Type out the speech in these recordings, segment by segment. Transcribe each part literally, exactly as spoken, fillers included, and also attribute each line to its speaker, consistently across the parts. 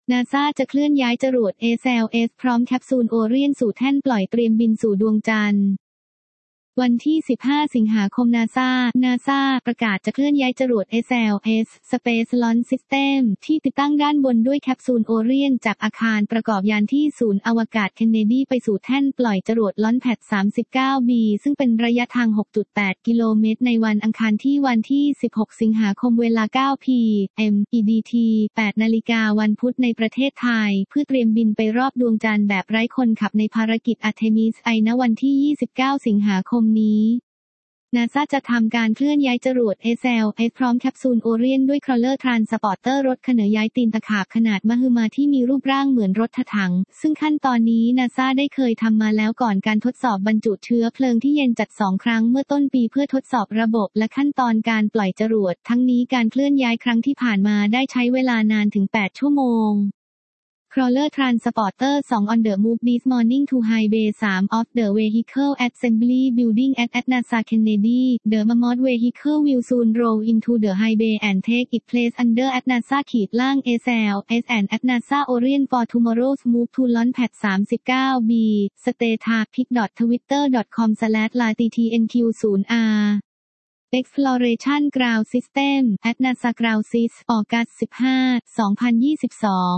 Speaker 1: NASA จะเคลื่อนย้ายจรวด เอ แซล เอส พร้อมแคปซูลโอเรียนสู่แท่นปล่อยเตรียมบินสู่ดวงจันทร์วันที่สิบห้าสิงหาคม NASA NASA ประกาศจะเคลื่อนย้ายจรวด เอ แซล เอส Space Launch System ที่ติดตั้งด้านบนด้วยแคปซูลโอเรียนจากอาคารประกอบยานที่ศูนย์อวกาศเคนเนดีไปสู่แท่นปล่อยจรวดลอนช์แพด สามสิบเก้า บี ซึ่งเป็นระยะทาง หกจุดแปด กิโลเมตรในวันอังคารที่วันที่สิบหกสิงหาคมเวลา เก้า พี เอ็ม อี ดี ที แปด นาฬิกาวันพุธในประเทศไทยเพื่อเตรียมบินไปรอบดวงจันทร์แบบไร้คนขับในภารกิจ Artemis ไอ ณ วันที่ยี่สิบเก้าสิงหาคมนี้ NASA จะทำการเคลื่อนย้ายจรวด เอ แซล เอส พร้อมแคปซูลโอเรียนด้วย Crawler Transporter รถเขนย้ายตีนตะขาบขนาดมหึมาที่มีรูปร่างเหมือนรถถังซึ่งขั้นตอนนี้ NASA ได้เคยทำมาแล้วก่อนการทดสอบบรรจุเชื้อเพลิงที่เย็นจัดสองครั้งเมื่อต้นปีเพื่อทดสอบระบบและขั้นตอนการปล่อยจรวดทั้งนี้การเคลื่อนย้ายครั้งที่ผ่านมาได้ใช้เวลานานถึงแปดชั่วโมงCrawler Transporter ทู on the move this morning to High Bay three of the Vehicle Assembly Building at at NASA Kennedy. The mammoth vehicle will soon roll into the high bay and take its place under at NASA ขีดล่าง เอ แซล เอส and at NASA Orion for tomorrow's move to launch pad สามสิบเก้า บี Stata pic dot twitter dot com slash latitnq ศูนย์ อาร์ Exploration Ground System at NASA Ground Sys ออกัสสิบห้า สองพันยี่สิบสอง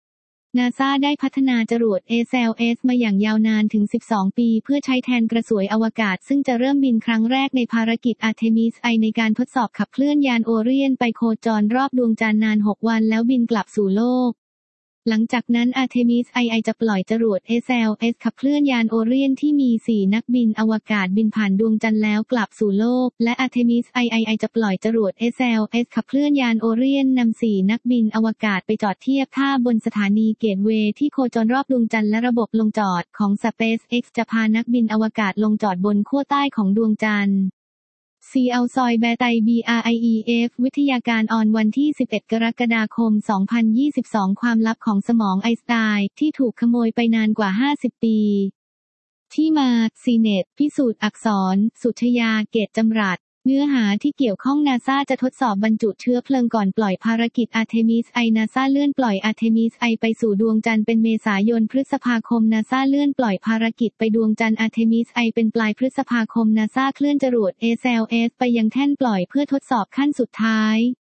Speaker 1: NASA ได้พัฒนาจรวด เอ แซล เอส มาอย่างยาวนานถึงสิบสองปีเพื่อใช้แทนกระสวยอวกาศซึ่งจะเริ่มบินครั้งแรกในภารกิจ Artemis ไอ ในการทดสอบขับเคลื่อนยานโอเรียนไปโคจรรอบดวงจันทร์นานหกวันแล้วบินกลับสู่โลกหลังจากนั้น Artemis ไอ ไอ จะปล่อยจรวด เอ แซล เอส ขับเคลื่อนยานโอเรียนที่มีสี่นักบินอวกาศบินผ่านดวงจันทร์แล้วกลับสู่โลกและ Artemis ไอ ไอ ไอ จะปล่อยจรวด เอ แซล เอส ขับเคลื่อนยานโอเรียนนำสี่นักบินอวกาศไปจอดเทียบท่าบนสถานีเกตเวย์ที่โคจรรอบดวงจันทร์และระบบลงจอดของ SpaceX จะพานักบินอวกาศลงจอดบนขั้วใต้ของดวงจันทร์ซีอัลซอยแบไต บี อาร์ ไอ อี เอฟ วิทยาการออนวันที่สิบเอ็ดกรกฎาคมสองพันยี่สิบสองความลับของสมองไอน์สไตน์ที่ถูกขโมยไปนานกว่าห้าสิบปีที่มา ซีเน็ต พิสูจน์อักษร สุชยา เกตจำรัดเนื้อหาที่เกี่ยวข้อง NASA จะทดสอบบรรจุเชื้อเพลิงก่อนปล่อยภารกิจ Artemis ไอ NASA เลื่อนปล่อย Artemis ไอ ไปสู่ดวงจันทร์เป็นเมษายนพฤษภาคม NASA เลื่อนปล่อยภารกิจไปดวงจันทร์ Artemis ไอ เป็นปลายพฤษภาคม NASA เคลื่อนจรวด เอ แซล เอส ไปยังแท่นปล่อยเพื่อทดสอบขั้นสุดท้าย